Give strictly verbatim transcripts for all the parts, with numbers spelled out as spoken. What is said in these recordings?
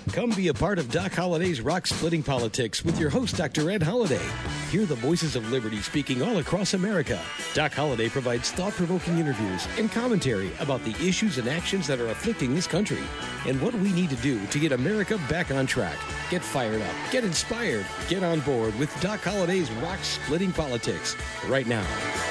Come be a part of Doc Holliday's Rock Splitting Politics with your host, Doctor Ed Holliday. Hear the voices of liberty speaking all across America. Doc Holliday provides thought-provoking interviews and commentary about the issues and actions that are afflicting this country and what we need to do to get America back on track. Get fired up, get inspired, get on board with Doc Holliday's Rock Splitting Politics right now.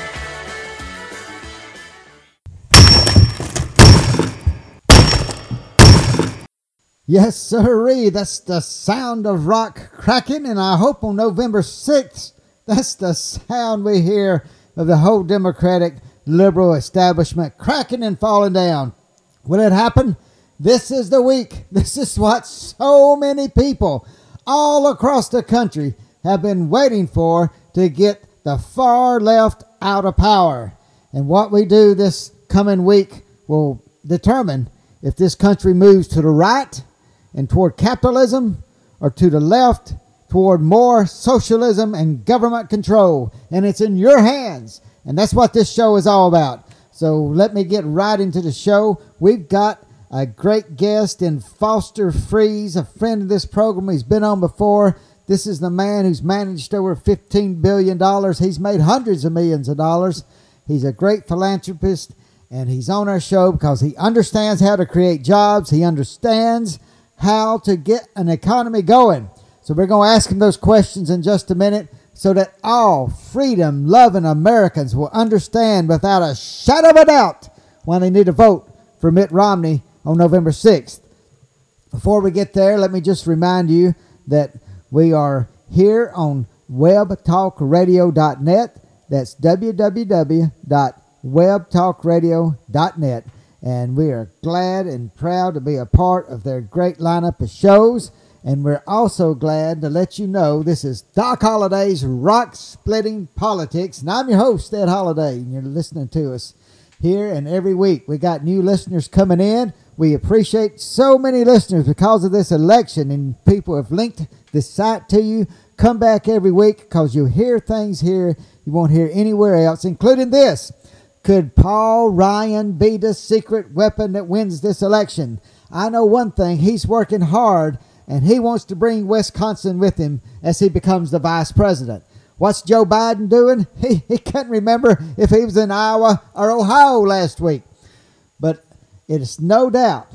Yes, sirree, that's the sound of rock cracking, and I hope on November sixth, that's the sound we hear of the whole Democratic liberal establishment cracking and falling down. Will it happen? This is the week. This is what so many people all across the country have been waiting for, to get the far left out of power. And what we do this coming week will determine if this country moves to the right and toward capitalism, or to the left toward more socialism and government control. And it's in your hands. And that's what this show is all about. So let me get right into the show. We've got a great guest in Foster Freeze, a friend of this program. He's been on before. This is the man who's managed over fifteen billion dollars. He's made hundreds of millions of dollars. He's a great philanthropist, and he's on our show because he understands how to create jobs. He understands how to get an economy going. So we're going to ask him those questions in just a minute, so that all freedom-loving Americans will understand without a shadow of a doubt why they need to vote for Mitt Romney on November sixth. Before we get there, let me just remind you that we are here on web talk radio dot net. That's w w w dot web talk radio dot net. And we are glad and proud to be a part of their great lineup of shows. And we're also glad to let you know this is Doc Holliday's Rock Splitting Politics. And I'm your host, Ed Holliday, and you're listening to us here and every week. We got new listeners coming in. We appreciate so many listeners because of this election, and people have linked this site to you. Come back every week because you'll hear things here you won't hear anywhere else, including this. Could Paul Ryan be the secret weapon that wins this election? I know one thing. He's working hard, and he wants to bring Wisconsin with him as he becomes the vice president. What's Joe Biden doing? He, he can't remember if he was in Iowa or Ohio last week. But it is no doubt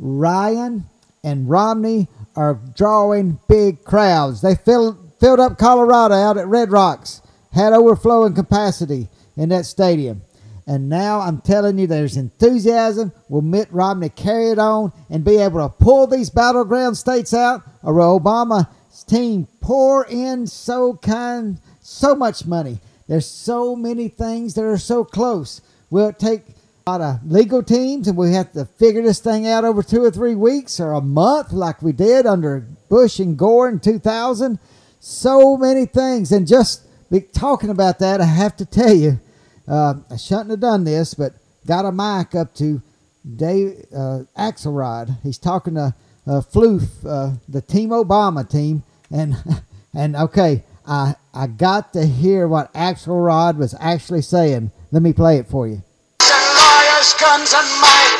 Ryan and Romney are drawing big crowds. They filled, filled up Colorado out at Red Rocks, had overflowing capacity in that stadium. And now I'm telling you, there's enthusiasm. Will Mitt Romney carry it on and be able to pull these battleground states out? Or will Obama's team pour in so kind, so much money? There's so many things that are so close. Will it take a lot of legal teams and we have to figure this thing out over two or three weeks or a month like we did under Bush and Gore in two thousand? So many things. And just be talking about that, I have to tell you, Uh, I shouldn't have done this, but got a mic up to Dave uh, Axelrod. He's talking to uh, Floof, uh, the Team Obama team, and and okay, I I got to hear what Axelrod was actually saying. Let me play it for you. Lawyers, guns, and might.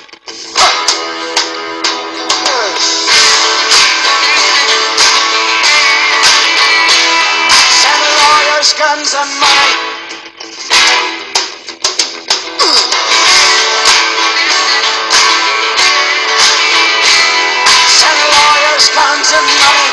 Send lawyers, guns, and might. Guns and money.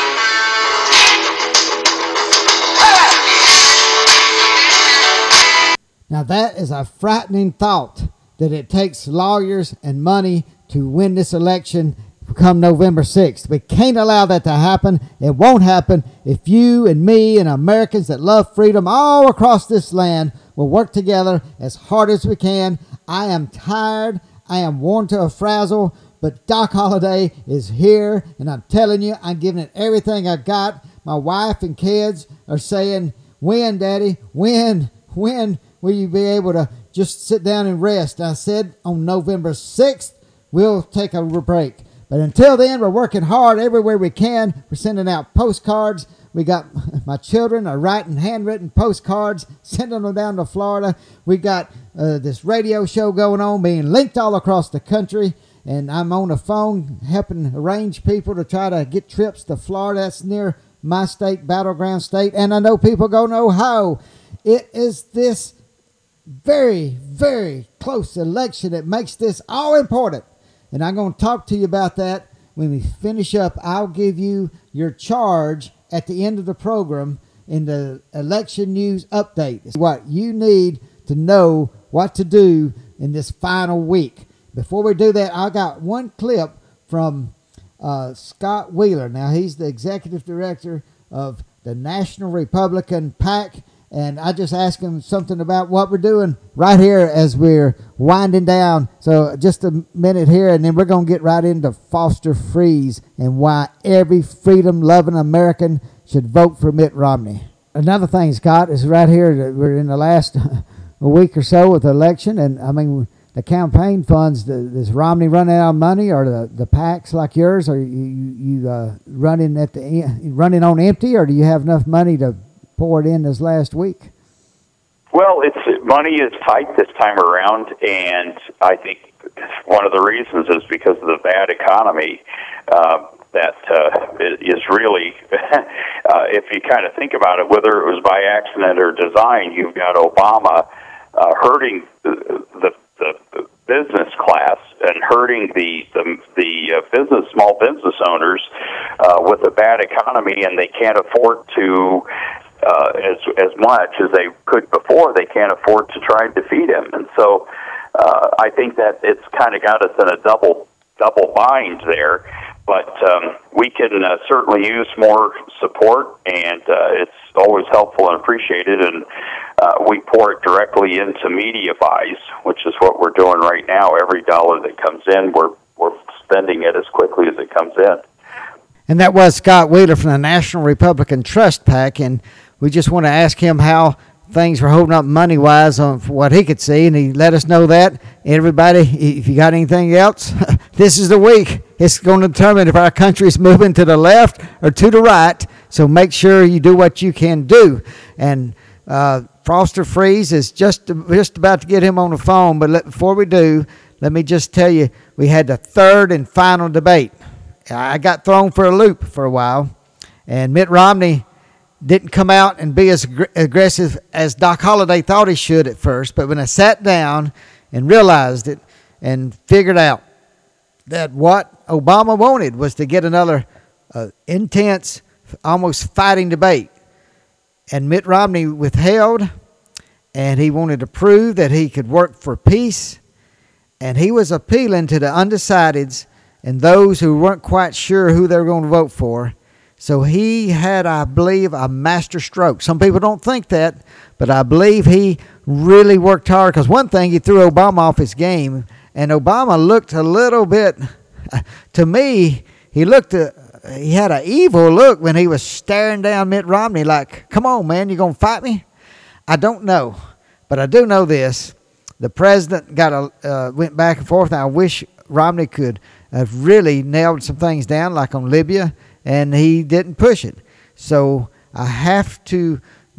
Now that is a frightening thought, that it takes lawyers and money to win this election come November sixth. We can't allow that to happen. It won't happen if you and me and Americans that love freedom all across this land will work together as hard as we can. I am tired. I am worn to a frazzle. But Doc Holliday is here, and I'm telling you, I'm giving it everything I got. My wife and kids are saying, when, Daddy? When? When will you be able to just sit down and rest? I said on November sixth, we'll take a break. But until then, we're working hard everywhere we can. We're sending out postcards. We got my children are writing handwritten postcards, sending them down to Florida. We got uh, this radio show going on, being linked all across the country. and I'm on the phone helping arrange people to try to get trips to Florida. That's near my state, battleground state, and I know people go to Ohio. It is this very, very close election that makes this all important, and I'm going to talk to you about that when we finish up. I'll give you your charge at the end of the program in the election news update. It's what you need to know what to do in this final week. Before we do that, I got one clip from uh, Scott Wheeler. Now, he's the executive director of the National Republican PAC, and I just asked him something about what we're doing right here as we're winding down. So just a minute here, and then we're going to get right into Foster Freeze and why every freedom-loving American should vote for Mitt Romney. Another thing, Scott, is right here that we're in the last a week or so with the election, and I mean the campaign funds. Does Romney running out of money, or the the PACs like yours, are you you uh, running at the running on empty, or do you have enough money to pour it in this last week? Well, it's money is tight this time around, and I think one of the reasons is because of the bad economy. Uh, that uh, is really, uh, if you kind of think about it, whether it was by accident or design, you've got Obama uh, hurting the, the, the, the business class and hurting the the, the uh, business small business owners uh, with a bad economy, and they can't afford to uh, as as much as they could before. They can't afford to try and defeat him, and so uh, I think that it's kind of got us in a double double bind there. But um, we can uh, certainly use more support, and uh, it's always helpful and appreciated. And uh, we pour it directly into media buys, which is what we're doing right now. Every dollar that comes in, we're we're spending it as quickly as it comes in. And that was Scott Wheeler from the National Republican Trust PAC, and we just want to ask him how things were holding up money-wise on what he could see, and he let us know that. Everybody, if you got anything else, this is the week. It's going to determine if our country is moving to the left or to the right, so make sure you do what you can do. And uh, Foster Freeze is just, just about to get him on the phone, but let, before we do, let me just tell you, we had the third and final debate. I got thrown for a loop for a while, and Mitt Romney didn't come out and be as ag- aggressive as Doc Holliday thought he should at first. But when I sat down and realized it and figured out that what Obama wanted was to get another uh, intense, almost fighting debate. And Mitt Romney withheld, and he wanted to prove that he could work for peace. And he was appealing to the undecideds and those who weren't quite sure who they were going to vote for. So he had, I believe, a master stroke. Some people don't think that, but I believe he really worked hard. Because one thing, he threw Obama off his game, and Obama looked a little bit, to me, he looked, a, he had an evil look when he was staring down Mitt Romney like, come on, man, you going to fight me? I don't know, but I do know this. The president got a, uh, went back and forth, and I wish Romney could have really nailed some things down, like on Libya, and he didn't push it. So I have to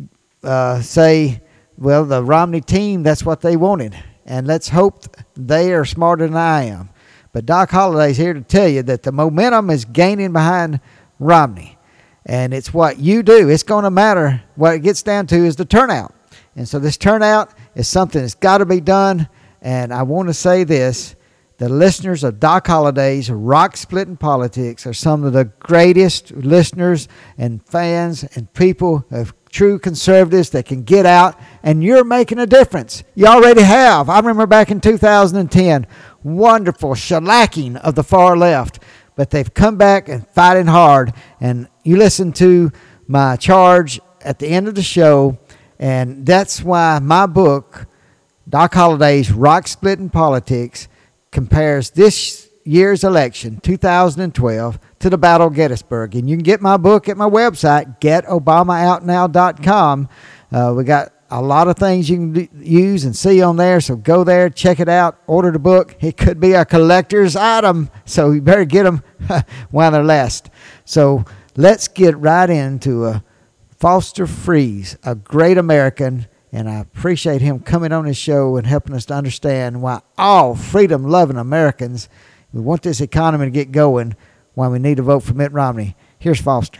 uh, say, well, the Romney team, that's what they wanted. And let's hope they are smarter than I am. But Doc Holliday's here to tell you that the momentum is gaining behind Romney. And it's what you do. It's going to matter. What it gets down to is the turnout. And so this turnout is something that's got to be done. And I want to say this. The listeners of Doc Holliday's Rock Splitting Politics are some of the greatest listeners and fans and people of true conservatives that can get out, and you're making a difference. You already have. I remember back in two thousand ten, wonderful shellacking of the far left, but they've come back and fighting hard. And you listen to my charge at the end of the show, and that's why my book, Doc Holliday's Rock Splitting Politics, compares this year's election, two thousand twelve, to the Battle of Gettysburg. And you can get my book at my website, get obama out now dot com. Uh, we got a lot of things you can do, use and see on there, so go there, check it out, order the book. It could be a collector's item, so you better get them while they're last. So let's get right into a Foster Freeze, a great American. And I appreciate him coming on his show and helping us to understand why all freedom-loving Americans We want this economy to get going while we need to vote for Mitt Romney. Here's Foster.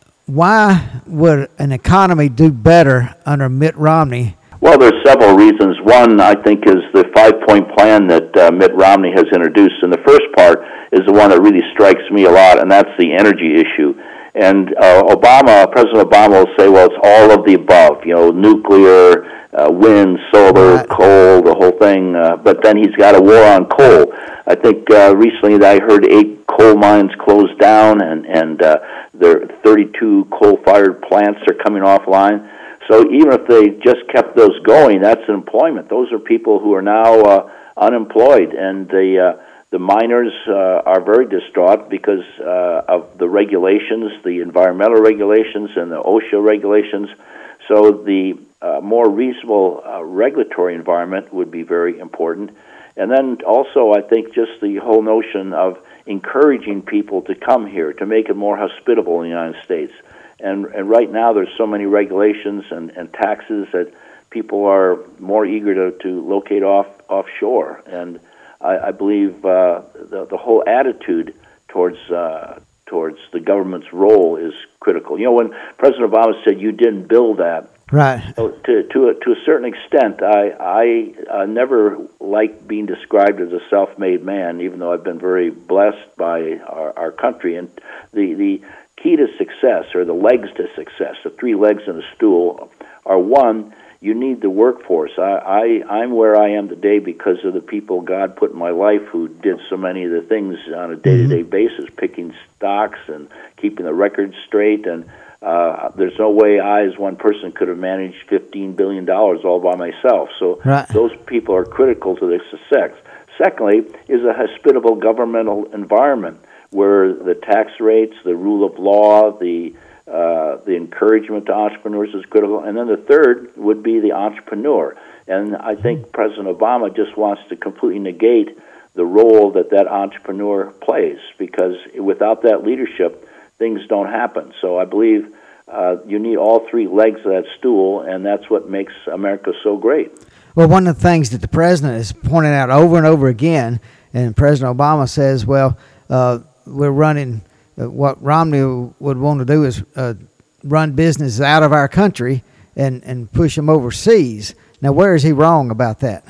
Why would an economy do better under Mitt Romney? Well, there's several reasons. One, I think, is the five-point plan that uh, Mitt Romney has introduced. And the first part is the one that really strikes me a lot, and that's the energy issue. And uh, Obama, President Obama will say, well, it's all of the above, you know, nuclear, uh, wind, solar, right. coal, the whole thing. Uh, but then he's got a war on coal. I think uh, recently that I heard eight coal mines closed down, and, and uh, there thirty-two coal-fired plants are coming offline. So even if they just kept those going, that's employment. Those are people who are now uh, unemployed, and the uh, the miners uh, are very distraught because uh, of the regulations, the environmental regulations and the OSHA regulations. So the uh, more reasonable uh, regulatory environment would be very important. And then also, I think just the whole notion of encouraging people to come here, to make it more hospitable in the United States. And, and right now there's so many regulations and, and taxes that people are more eager to, to locate off offshore. And I, I believe uh, the, the whole attitude towards uh, towards the government's role is critical. You know, when President Obama said you didn't build that, right? So to to a, to a certain extent, I I uh, never liked being described as a self-made man, even though I've been very blessed by our, our country. And the the key to success, or the legs to success, the three legs in a stool, are one, you need the workforce. I, I, I'm where I am today because of the people God put in my life who did so many of the things on a day-to-day basis, picking stocks and keeping the records straight. And uh, there's no way I, as one person, could have managed fifteen billion dollars all by myself. So right. Those people are critical to their success. Secondly, is a hospitable governmental environment where the tax rates, the rule of law, the uh, the encouragement to entrepreneurs is critical. And then the third would be the entrepreneur. And I think President Obama just wants to completely negate the role that that entrepreneur plays, because without that leadership, things don't happen. So I believe uh, you need all three legs of that stool, and that's what makes America so great. Well, one of the things that the president is pointing out over and over again, and President Obama says, well, uh, we're running, uh, what Romney would want to do is uh, run businesses out of our country and, and push them overseas. Now, where is he wrong about that?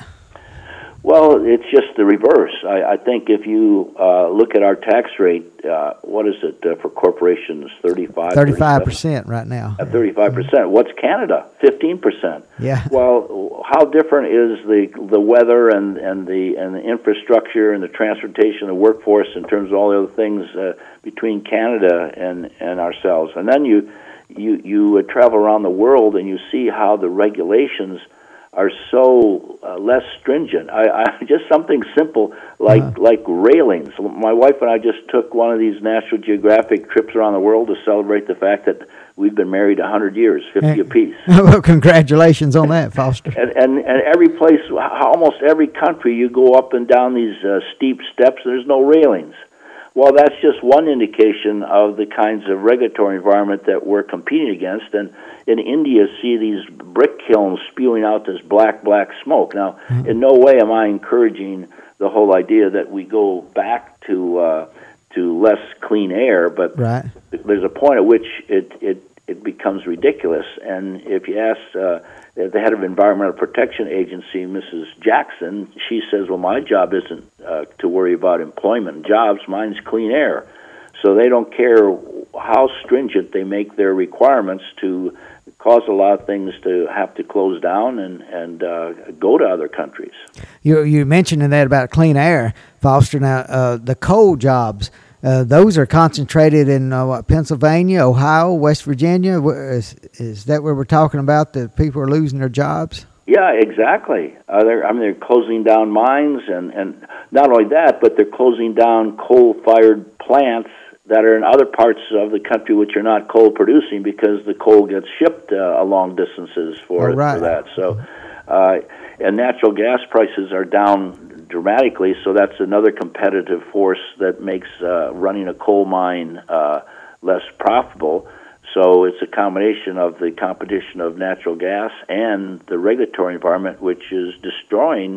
Well, it's just the reverse. I, I think if you uh, look at our tax rate, uh, what is it uh, for corporations? thirty-five, thirty-five percent right now. At thirty-five percent. What's Canada? fifteen percent. Yeah. Well, how different is the the weather and, and the and the infrastructure and the transportation, the workforce in terms of all the other things uh, between Canada and, and ourselves? And then you you you uh, travel around the world and you see how the regulations are so uh, less stringent. I, I just something simple like uh-huh. like railings. My wife and I just took one of these National Geographic trips around the world to celebrate the fact that we've been married a hundred years, fifty hey. apiece. Well, congratulations on that, Foster. and, and and every place, almost every country, you go up and down these uh, steep steps. There's no railings. Well, that's just one indication of the kinds of regulatory environment that we're competing against. And in India, see these brick kilns spewing out this black, black smoke. Now, mm-hmm. in no way am I encouraging the whole idea that we go back to uh, to less clean air, but right. there's a point at which it, it, it becomes ridiculous. And if you ask uh, the head of Environmental Protection Agency, Missus Jackson, she says, well, my job isn't uh, to worry about employment and jobs, mine's clean air. So they don't care how stringent they make their requirements to cause a lot of things to have to close down and, and uh, go to other countries. You you mentioned that about clean air, Foster. Now, uh, the coal jobs, uh, those are concentrated in uh, what, Pennsylvania, Ohio, West Virginia. Is, is that where we're talking about that people are losing their jobs? Yeah, exactly. Uh, they're, I mean, they're closing down mines, and, and not only that, but they're closing down coal-fired plants that are in other parts of the country which are not coal producing because the coal gets shipped uh, long distances for, oh, right. for that. So, uh, and natural gas prices are down dramatically, so that's another competitive force that makes uh, running a coal mine uh, less profitable. So it's a combination of the competition of natural gas and the regulatory environment, which is destroying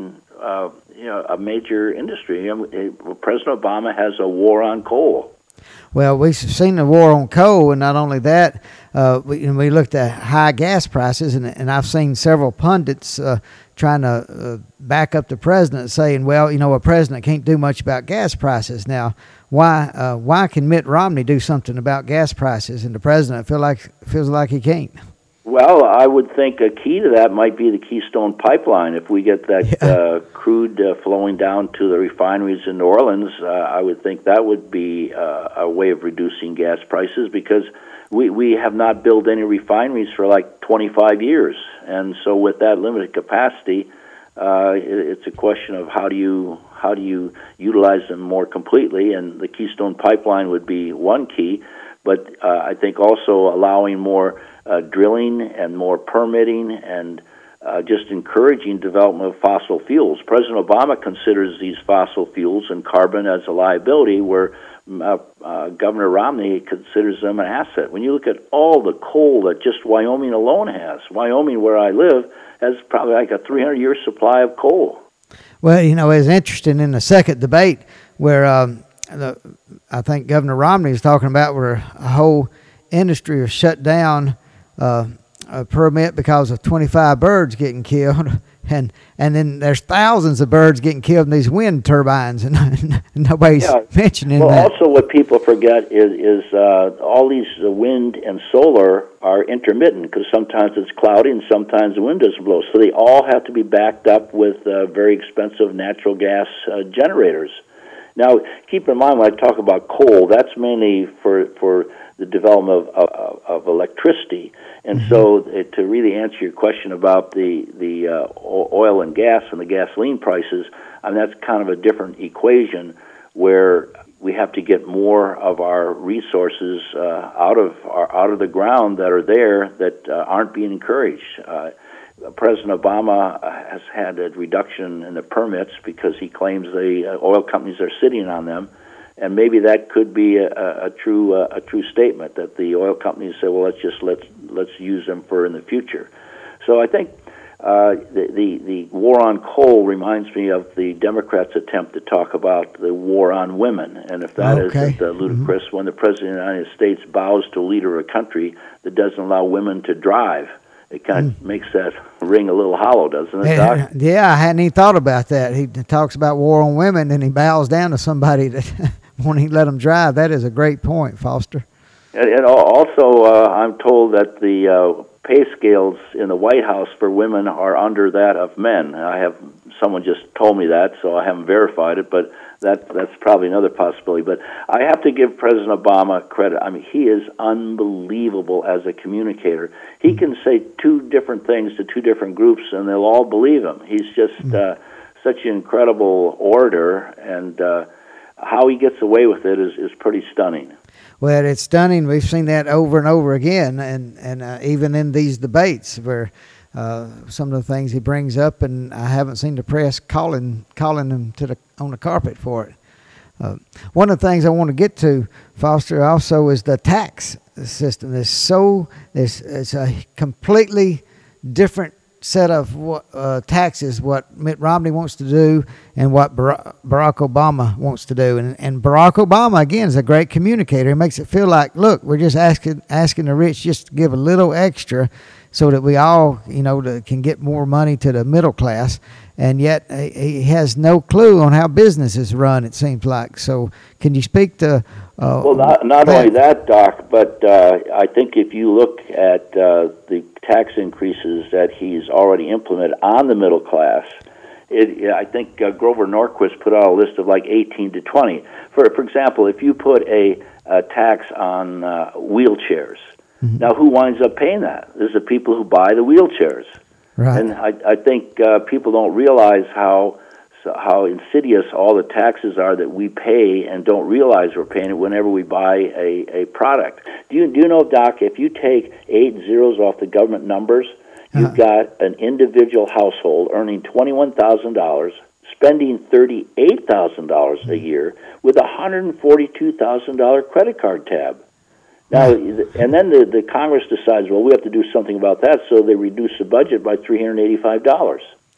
uh, you know, a major industry. You know, President Obama has a war on coal. Well, we've seen the war on coal, and not only that, uh, we, we looked at high gas prices, and, and I've seen several pundits uh, trying to uh, back up the president, saying, well, you know, a president can't do much about gas prices. Now, why uh, why can Mitt Romney do something about gas prices, and the president feel like feels like he can't? Well, I would think a key to that might be the Keystone Pipeline. If we get that yeah. uh, crude uh, flowing down to the refineries in New Orleans, uh, I would think that would be uh, a way of reducing gas prices, because we, we have not built any refineries for like twenty-five years. And so with that limited capacity, uh, it, it's a question of how do you how do you utilize them more completely, and the Keystone Pipeline would be one key. But uh, I think also allowing more uh, drilling and more permitting and uh, just encouraging development of fossil fuels. President Obama considers these fossil fuels and carbon as a liability, where uh, uh, Governor Romney considers them an asset. When you look at all the coal that just Wyoming alone has, Wyoming, where I live, has probably like a three hundred year supply of coal. Well, you know, it's interesting in the second debate where um, the, I think Governor Romney is talking about where a whole industry is shut down uh, a permit because of twenty-five birds getting killed, and and then there's thousands of birds getting killed in these wind turbines, and nobody's yeah. mentioning well, that. Well, also what people forget is is uh, all these uh, wind and solar are intermittent, because sometimes it's cloudy and sometimes the wind doesn't blow, so they all have to be backed up with uh, very expensive natural gas uh, generators. Now, keep in mind when I talk about coal, that's mainly for for the development of, of, of electricity. And mm-hmm. so uh, to really answer your question about the, the uh, oil and gas and the gasoline prices, I mean, that's kind of a different equation where we have to get more of our resources uh, out of our, out of the ground that are there that uh, aren't being encouraged. Uh, President Obama has had a reduction in the permits because he claims the oil companies are sitting on them, and maybe that could be a, a, a true uh, a true statement that the oil companies say, well, let's just let's let's use them for in the future. So I think uh, the, the the war on coal reminds me of the Democrats' attempt to talk about the war on women, and if that okay. isn't uh, ludicrous, mm-hmm. when the President of the United States bows to a leader of a country that doesn't allow women to drive. It kind of mm. makes that ring a little hollow, doesn't it, Doc? Yeah, I hadn't even thought about that. He talks about war on women, and he bows down to somebody that won't even let them drive. That is a great point, Foster. And, and also, uh, I'm told that the uh, pay scales in the White House for women are under that of men. I have someone just told me that, so I haven't verified it, but that that's probably another possibility. But I have to give President Obama credit. I mean, he is unbelievable as a communicator. He can say two different things to two different groups, and they'll all believe him. He's just uh, such an incredible orator, and uh, how he gets away with it is, is pretty stunning. Well, it's stunning. We've seen that over and over again, and, and uh, even in these debates where uh, some of the things he brings up, and I haven't seen the press calling calling him to the on the carpet for it. Uh, one of the things I want to get to, Foster, also is the tax system. There's so there's it's a completely different set of what, uh, taxes, what Mitt Romney wants to do and what Barack Obama wants to do. And, and Barack Obama, again, is a great communicator. He makes it feel like, look, we're just asking asking the rich just to give a little extra so that we all, you know, to, can get more money to the middle class. And yet he has no clue on how businesses run, it seems like. So can you speak to... Uh, well, not, not only that, Doc, but uh, I think if you look at uh, the tax increases that he's already implemented on the middle class, it, I think uh, Grover Norquist put out a list of like eighteen to twenty. For for example, if you put a, a tax on uh, wheelchairs, mm-hmm. now who winds up paying that? There's the people who buy the wheelchairs. Right. And I, I think uh, people don't realize how so how insidious all the taxes are that we pay and don't realize we're paying it whenever we buy a, a product. Do you do you know, Doc, if you take eight zeros off the government numbers, you've uh-huh. got an individual household earning twenty-one thousand dollars, spending thirty-eight thousand dollars a year with a one hundred forty-two thousand dollars credit card tab. Now, and then the, the Congress decides, well, we have to do something about that, so they reduce the budget by three hundred eighty-five dollars.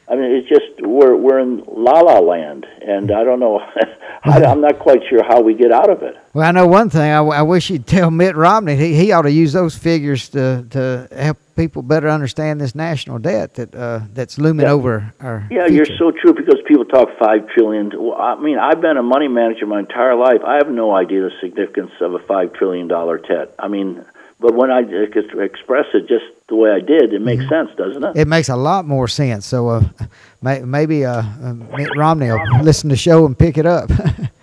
I mean, it's just we're we're in la la land, and I don't know. I, I'm not quite sure how we get out of it. Well, I know one thing. I, I wish you'd tell Mitt Romney he, he ought to use those figures to to help people better understand this national debt that uh, that's looming Yeah. over our Yeah, future. you're so true, because people talk five trillion. Well, I mean, I've been a money manager my entire life. I have no idea the significance of a five trillion dollar debt. I mean, but when I express it just the way I did, it makes sense, doesn't it? It makes a lot more sense. So uh, may, maybe uh, uh, Mitt Romney will listen to the show and pick it up.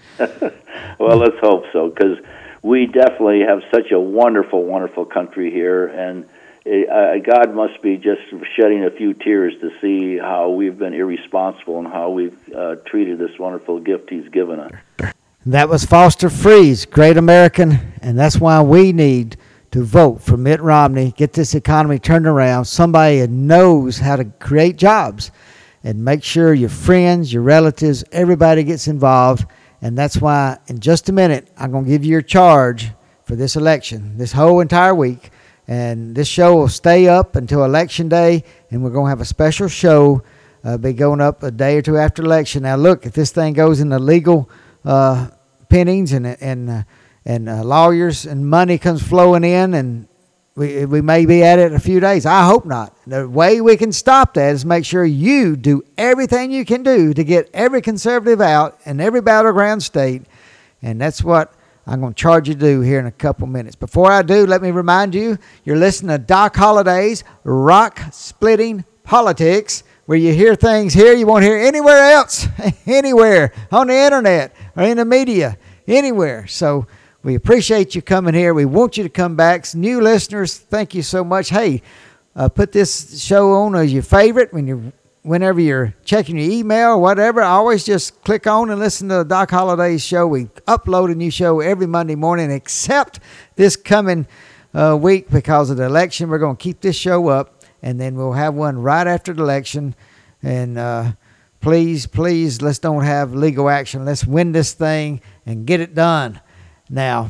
Well, let's hope so, because we definitely have such a wonderful, wonderful country here, and it, uh, God must be just shedding a few tears to see how we've been irresponsible and how we've uh, treated this wonderful gift He's given us. That was Foster Freeze, great American, and that's why we need to vote for Mitt Romney, get this economy turned around, somebody that knows how to create jobs, and make sure your friends, your relatives, everybody gets involved. And that's why in just a minute, I'm going to give you your charge for this election, this whole entire week. And this show will stay up until Election Day, and we're going to have a special show uh, be going up a day or two after election. Now, look, if this thing goes into legal uh, pinnings and and uh, and uh, lawyers and money comes flowing in, and we we may be at it in a few days. I hope not. The way we can stop that is make sure you do everything you can do to get every conservative out in every battleground state, and that's what I'm going to charge you to do here in a couple minutes. Before I do, let me remind you, you're listening to Doc Holliday's Rock Splitting Politics, where you hear things here you won't hear anywhere else, anywhere, on the internet or in the media, anywhere. So we appreciate you coming here. We want you to come back. New listeners, thank you so much. Hey, uh, put this show on as your favorite when you're, whenever you're checking your email or whatever. Always just click on and listen to Doc Holliday's show. We upload a new show every Monday morning, except this coming uh, week because of the election. We're going to keep this show up, and then we'll have one right after the election. And uh, please, please, let's don't have legal action. Let's win this thing and get it done. Now,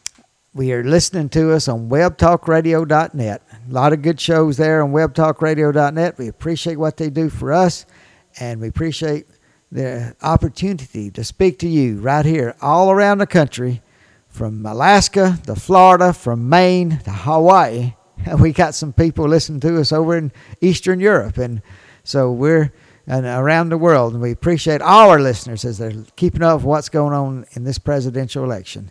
we are listening to us on web talk radio dot net. A lot of good shows there on web talk radio dot net. We appreciate what they do for us, and we appreciate the opportunity to speak to you right here all around the country, from Alaska to Florida, from Maine to Hawaii. We got some people listening to us over in Eastern Europe, and so we're and around the world, and we appreciate all our listeners as they're keeping up with what's going on in this presidential election.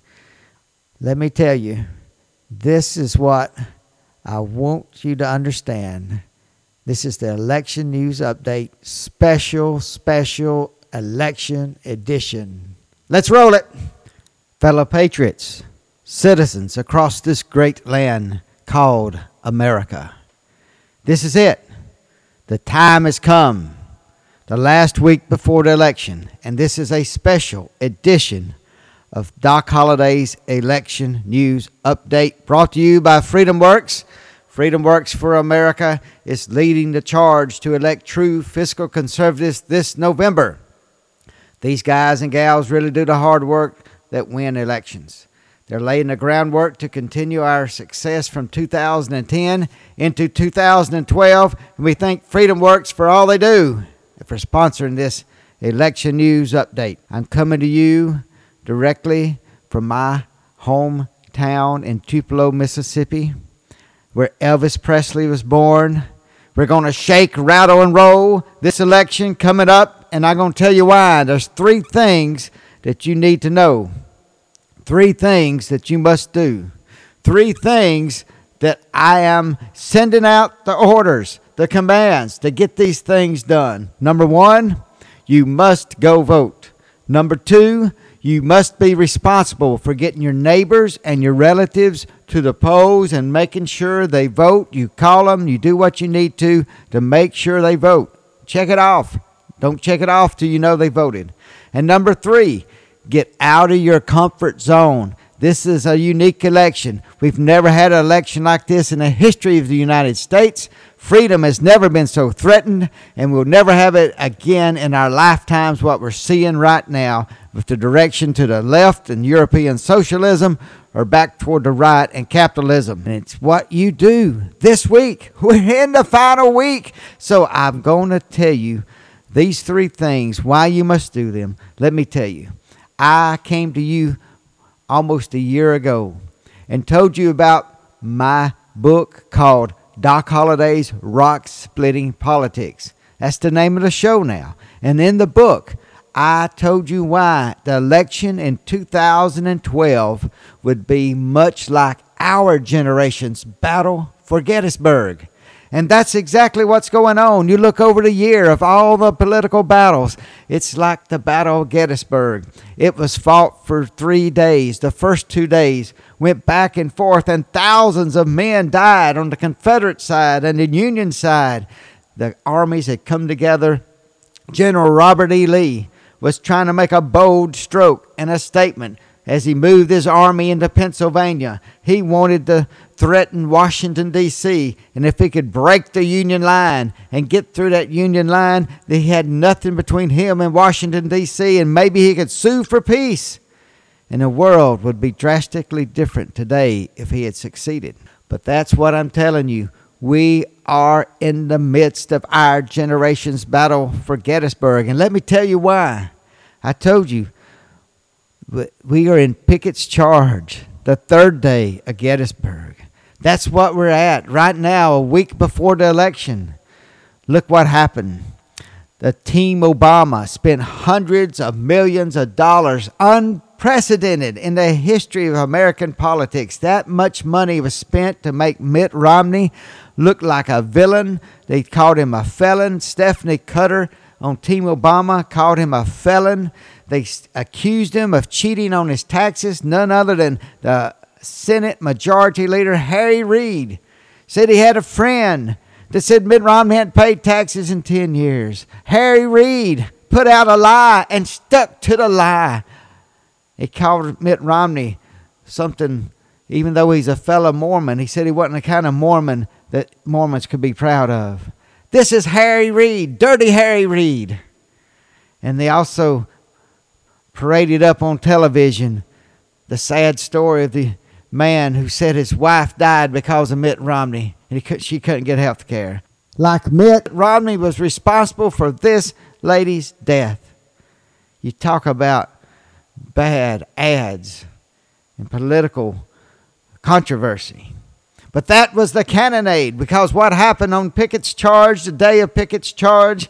Let me tell you, this is what I want you to understand. This is the Election News Update, special, special election edition. Let's roll it. Fellow patriots, citizens across this great land called America. This is it. The time has come. The last week before the election, and this is a special edition of Doc Holliday's Election News Update, brought to you by Freedom Works. Freedom Works for America is leading the charge to elect true fiscal conservatives this November. These guys and gals really do the hard work that win elections. They're laying the groundwork to continue our success from two thousand ten into two thousand twelve, and we thank Freedom Works for all they do, for sponsoring this Election News Update. I'm coming to you directly from my hometown in Tupelo, Mississippi, where Elvis Presley was born. We're going to shake, rattle, and roll this election coming up, and I'm going to tell you why. There's three things that you need to know. Three things that you must do. Three things that I am sending out the orders, the commands to get these things done. Number one, you must go vote. Number two, you must be responsible for getting your neighbors and your relatives to the polls and making sure they vote. You call them, you do what you need to to make sure they vote. Check it off. Don't check it off till you know they voted. And number three, get out of your comfort zone. This is a unique election. We've never had an election like this in the history of the United States. Freedom has never been so threatened, and we'll never have it again in our lifetimes, what we're seeing right now with the direction to the left and European socialism or back toward the right and capitalism. And it's what you do this week. We're in the final week. So I'm going to tell you These three things, why you must do them, let me tell you. I came to you almost a year ago and told you about my book called Doc Holliday's Rock Splitting Politics. That's the name of the show now. And in the book, I told you why the election in two thousand twelve would be much like our generation's battle for Gettysburg. And that's exactly what's going on. You look over the year of all the political battles. It's like the Battle of Gettysburg. It was fought for three days. The first two days went back and forth, and thousands of men died on the Confederate side and the Union side. The armies had come together. General Robert E. Lee was trying to make a bold stroke and a statement as he moved his army into Pennsylvania. He wanted to threaten Washington, D C, and if he could break the Union line and get through that Union line, he had nothing between him and Washington, D C, and maybe he could sue for peace. And the world would be drastically different today if he had succeeded. But that's what I'm telling you. We are in the midst of our generation's battle for Gettysburg. And let me tell you why. I told you, we are in Pickett's Charge, the third day of Gettysburg. That's what we're at right now, a week before the election. Look what happened. The Team Obama spent hundreds of millions of dollars, unprecedented in the history of American politics. That much money was spent to make Mitt Romney look like a villain. They called him a felon. Stephanie Cutter on Team Obama called him a felon. They accused him of cheating on his taxes. None other than the Senate Majority Leader Harry Reid said he had a friend that said Mitt Romney hadn't paid taxes in ten years. Harry Reid put out a lie and stuck to the lie. He called Mitt Romney something, even though he's a fellow Mormon, he said he wasn't the kind of Mormon that Mormons could be proud of. This is Harry Reid, dirty Harry Reid. And they also paraded up on television the sad story of the man who said his wife died because of Mitt Romney and he could, she couldn't get health care. Like Mitt Romney was responsible for this lady's death. You talk about bad ads and political controversy. But that was the cannonade, because what happened on Pickett's Charge, the day of Pickett's Charge,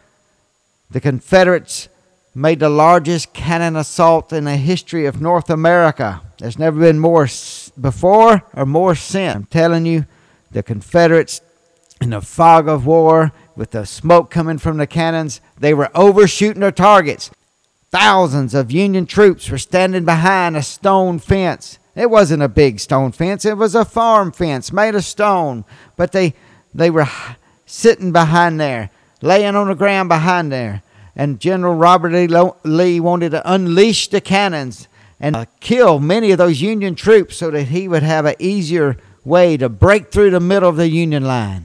the Confederates made the largest cannon assault in the history of North America. There's never been more before or more since. I'm telling you, the Confederates, in the fog of war, with the smoke coming from the cannons, they were overshooting their targets. Thousands of Union troops were standing behind a stone fence. It wasn't a big stone fence. It was a farm fence made of stone. But they, they were sitting behind there, laying on the ground behind there. And General Robert E. Lee wanted to unleash the cannons and uh, kill many of those Union troops so that he would have an easier way to break through the middle of the Union line.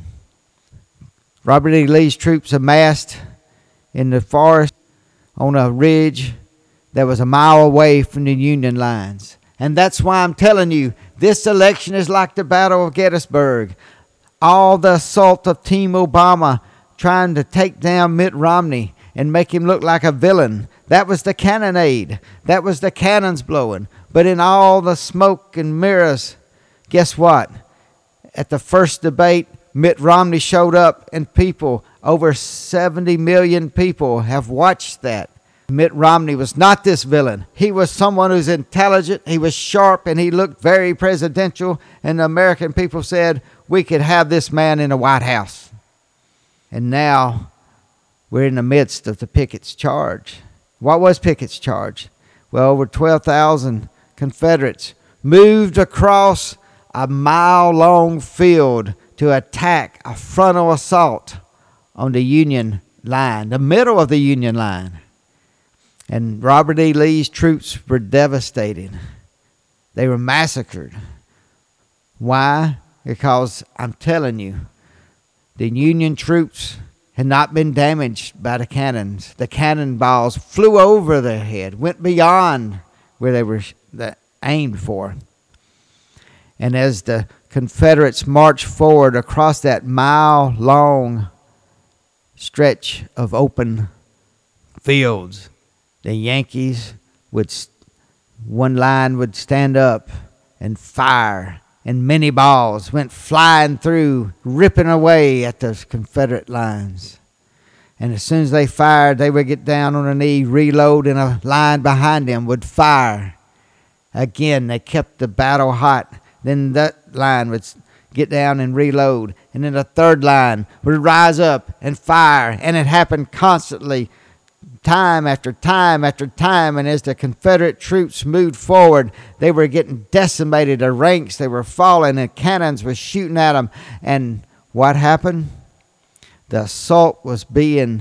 Robert E. Lee's troops amassed in the forest on a ridge that was a mile away from the Union lines. And that's why I'm telling you, this election is like the Battle of Gettysburg. All the assault of Team Obama trying to take down Mitt Romney and make him look like a villain. That was the cannonade. That was the cannons blowing. But in all the smoke and mirrors, guess what? At the first debate, Mitt Romney showed up, and people, over seventy million people, have watched that. Mitt Romney was not this villain. He was someone who's intelligent, he was sharp, and he looked very presidential. And the American people said, we could have this man in the White House. And now we're in the midst of the Pickett's Charge. What was Pickett's Charge? Well, over twelve thousand Confederates moved across a mile-long field to attack a frontal assault on the Union line, the middle of the Union line. And Robert E. Lee's troops were devastated. They were massacred. Why? Because I'm telling you, the Union troops had not been damaged by the cannons. The cannonballs flew over their head, went beyond where they were aimed for. And as the Confederates marched forward across that mile-long stretch of open fields. The Yankees would, one line would stand up and fire, and many balls went flying through, ripping away at those Confederate lines. And as soon as they fired, they would get down on a knee, reload, and a line behind them would fire. Again, they kept the battle hot. Then that line would get down and reload. And then the third line would rise up and fire. And it happened constantly, time after time after time. And as the Confederate troops moved forward, they were getting decimated. The ranks, they were falling, and cannons were shooting at them. And what happened? The assault was being,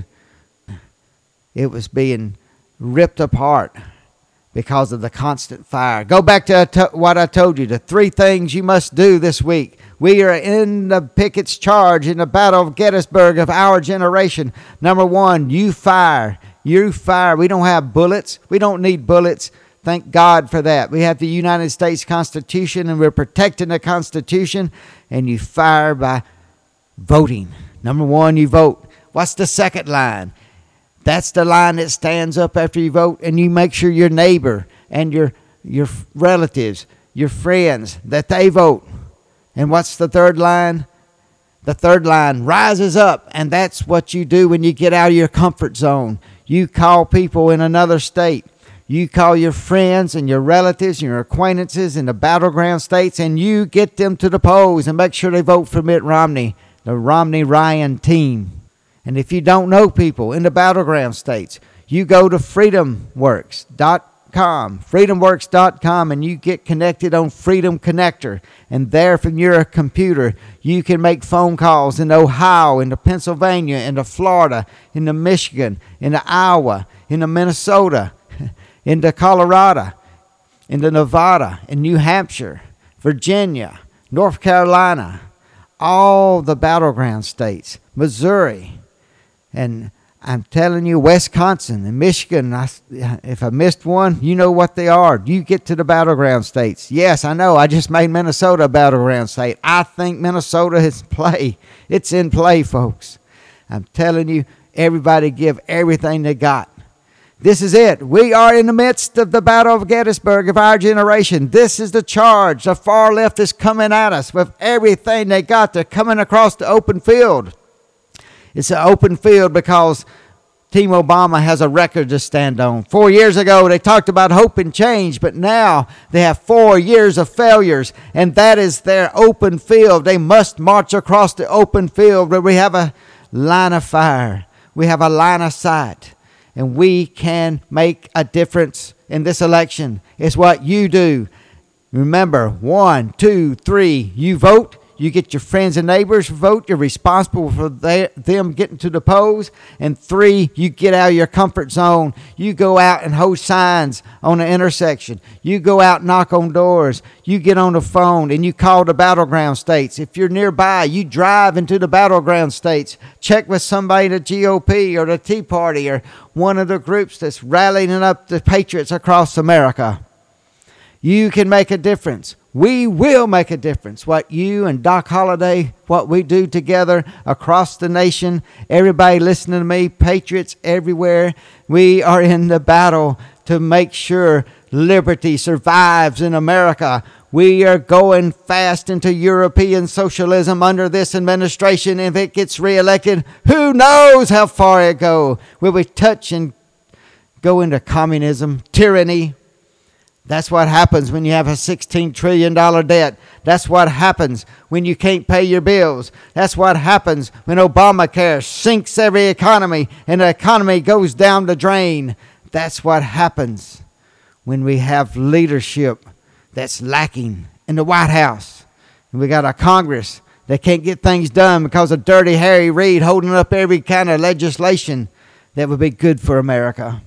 it was being ripped apart because of the constant fire. Go back to what I told you, the three things you must do this week. We are in the Pickett's charge in the Battle of Gettysburg of our generation. Number one, you fire. You fire. We don't have bullets. We don't need bullets. Thank God for that. We have the United States Constitution, and we're protecting the Constitution. And you fire by voting. Number one, you vote. What's the second line? That's the line that stands up after you vote, and you make sure your neighbor and your your relatives, your friends, that they vote. And what's the third line? The third line rises up, and that's what you do when you get out of your comfort zone. You call people in another state. You call your friends and your relatives and your acquaintances in the battleground states, and you get them to the polls and make sure they vote for Mitt Romney, the Romney-Ryan team. And if you don't know people in the battleground states, you go to freedom works dot com, freedom works dot com, and you get connected on Freedom Connector. And there from your computer, you can make phone calls in Ohio, into Pennsylvania, into Florida, into Michigan, into Iowa, into Minnesota, into Colorado, into Nevada, in New Hampshire, Virginia, North Carolina, all the battleground states, Missouri, and I'm telling you, Wisconsin and Michigan. I, if I missed one, you know what they are. You get to the battleground states. Yes, I know. I just made Minnesota a battleground state. I think Minnesota is in play. It's in play, folks. I'm telling you, everybody give everything they got. This is it. We are in the midst of the Battle of Gettysburg of our generation. This is the charge. The far left is coming at us with everything they got. They're coming across the open field. It's an open field because Team Obama has a record to stand on. Four years ago, they talked about hope and change, but now they have four years of failures, and that is their open field. They must march across the open field where we have a line of fire. We have a line of sight, and we can make a difference in this election. It's what you do. Remember, one, two, three, you vote. You get your friends and neighbors to vote. You're responsible for their, them getting to the polls. And three, you get out of your comfort zone. You go out and hold signs on the intersection. You go out and knock on doors. You get on the phone and you call the battleground states. If you're nearby, you drive into the battleground states. Check with somebody in the G O P or the Tea Party or one of the groups that's rallying up the patriots across America. You can make a difference. We will make a difference. What you and Doc Holliday, what we do together across the nation, everybody listening to me, patriots everywhere, we are in the battle to make sure liberty survives in America. We are going fast into European socialism under this administration. If it gets reelected, who knows how far it go? Will we touch and go into communism, tyranny? That's what happens when you have a sixteen trillion dollars debt. That's what happens when you can't pay your bills. That's what happens when Obamacare sinks every economy and the economy goes down the drain. That's what happens when we have leadership that's lacking in the White House. And we got a Congress that can't get things done because of Dirty Harry Reid holding up every kind of legislation that would be good for America.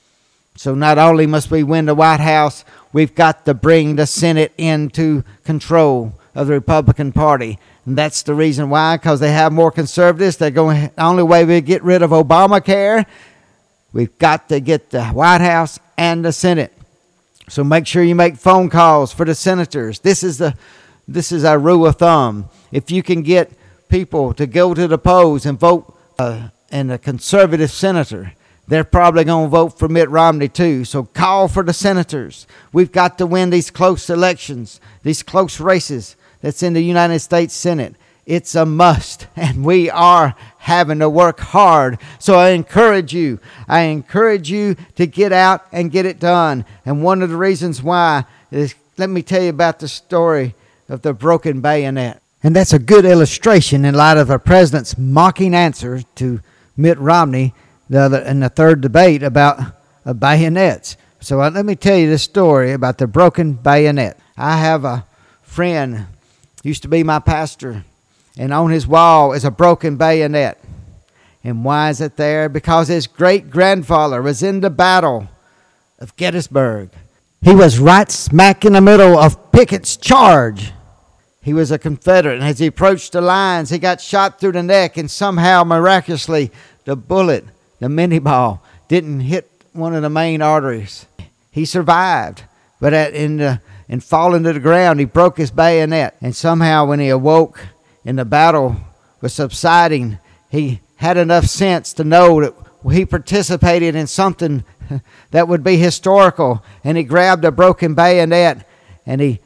So not only must we win the White House, we've got to bring the Senate into control of the Republican Party. And that's the reason why, because they have more conservatives. They're going, the only way we get rid of Obamacare, we've got to get the White House and the Senate. So make sure you make phone calls for the senators. This is the this is our rule of thumb. If you can get people to go to the polls and vote a and a conservative senator. They're probably going to vote for Mitt Romney too. So call for the senators. We've got to win these close elections, these close races that's in the United States Senate. It's a must, and we are having to work hard. So I encourage you, I encourage you to get out and get it done. And one of the reasons why is, let me tell you about the story of the broken bayonet. And that's a good illustration in light of the president's mocking answer to Mitt Romney the other, in the third debate about uh, bayonets. So uh, let me tell you this story about the broken bayonet. I have a friend, used to be my pastor, and on his wall is a broken bayonet. And why is it there? Because his great-grandfather was in the Battle of Gettysburg. He was right smack in the middle of Pickett's charge. He was a Confederate, and as he approached the lines, he got shot through the neck, and somehow, miraculously, the bullet, the mini ball, didn't hit one of the main arteries. He survived, but at, in, the, in falling to the ground, he broke his bayonet. And somehow, when he awoke and the battle was subsiding, he had enough sense to know that he participated in something that would be historical. And he grabbed a broken bayonet and he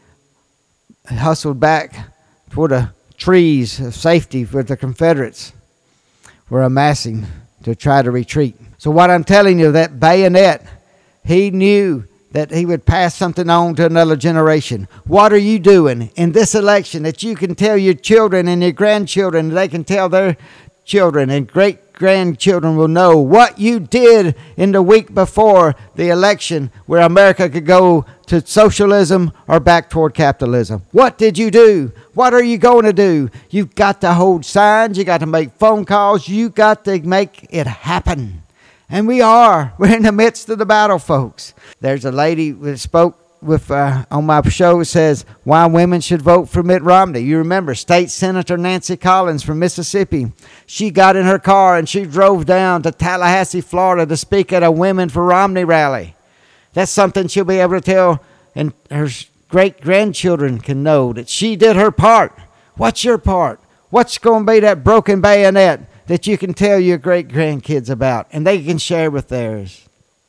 hustled back toward the trees of safety where the Confederates were amassing to try to retreat. So what I'm telling you, that bayonet, he knew that he would pass something on to another generation. What are you doing in this election that you can tell your children and your grandchildren, they can tell their children and great-grandchildren will know what you did in the week before the election where America could go to socialism or back toward capitalism? What did you do? What are you going to do? You've got to hold signs. You got to make phone calls. You got to make it happen. And we are. We're in the midst of the battle, folks. There's a lady that spoke with uh, on my show says why women should vote for Mitt Romney. You remember State Senator Nancy Collins from Mississippi. She got in her car and she drove down to Tallahassee, Florida to speak at a Women for Romney rally. That's something she'll be able to tell, and her great-grandchildren can know that she did her part. What's your part? What's going to be that broken bayonet that you can tell your great-grandkids about, and they can share with theirs?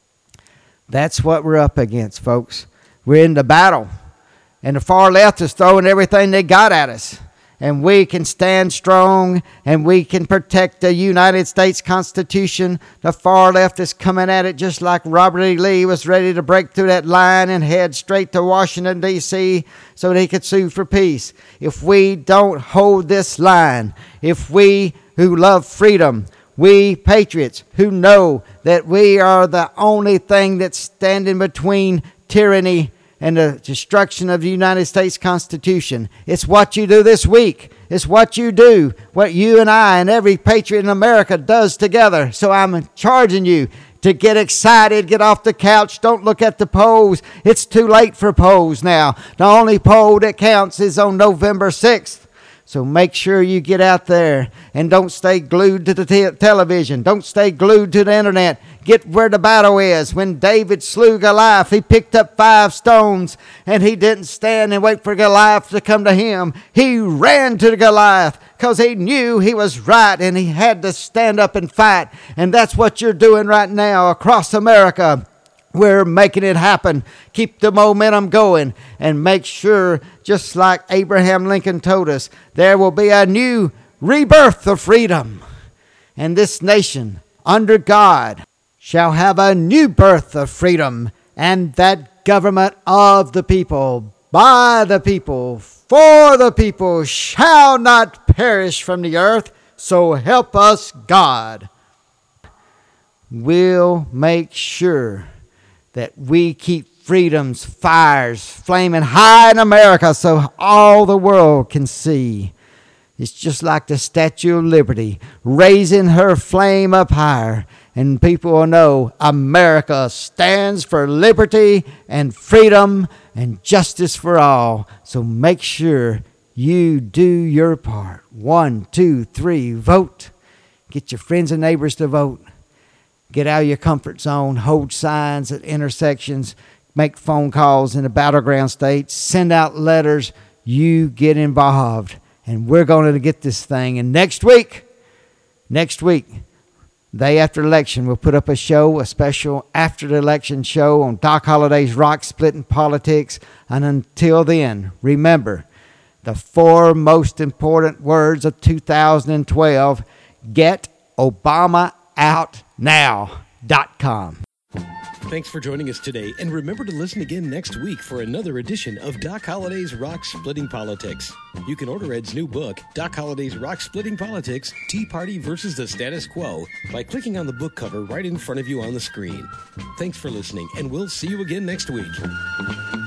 That's what we're up against, folks. We're in the battle, and the far left is throwing everything they got at us. And we can stand strong, and we can protect the United States Constitution. The far left is coming at it just like Robert E. Lee was ready to break through that line and head straight to Washington, D C so that he could sue for peace. If we don't hold this line, if we who love freedom, we patriots who know that we are the only thing that's standing between tyranny and the destruction of the United States Constitution. It's what you do this week. It's what you do, what you and I and every patriot in America does together. So I'm charging you to get excited, get off the couch. Don't look at the polls. It's too late for polls now. The only poll that counts is on November sixth. So make sure you get out there and don't stay glued to the te- television. Don't stay glued to the internet. Get where the battle is. When David slew Goliath, he picked up five stones and he didn't stand and wait for Goliath to come to him. He ran to the Goliath because he knew he was right and he had to stand up and fight. And that's what you're doing right now across America. We're making it happen. Keep the momentum going and make sure, just like Abraham Lincoln told us, there will be a new rebirth of freedom. And this nation, under God, shall have a new birth of freedom. And that government of the people, by the people, for the people, shall not perish from the earth. So help us, God. We'll make sure that we keep freedom's fires flaming high in America so all the world can see. It's just like the Statue of Liberty, raising her flame up higher, and people will know America stands for liberty and freedom and justice for all. So make sure you do your part. One, two, three, vote. Get your friends and neighbors to vote. Get out of your comfort zone, hold signs at intersections, make phone calls in the battleground states, send out letters. You get involved, and we're going to get this thing. And next week, next week, Day after election, we'll put up a show, a special after the election show on Doc Holliday's Rock Splitting Politics. And until then, remember the four most important words of two thousand twelve. Get Obama Out Now dot com. Thanks for joining us today, and remember to listen again next week for another edition of Doc Holliday's Rock Splitting Politics. You can order Ed's new book, Doc Holliday's Rock Splitting Politics, Tea Party versus the Status Quo, by clicking on the book cover right in front of you on the screen. Thanks for listening, and we'll see you again next week.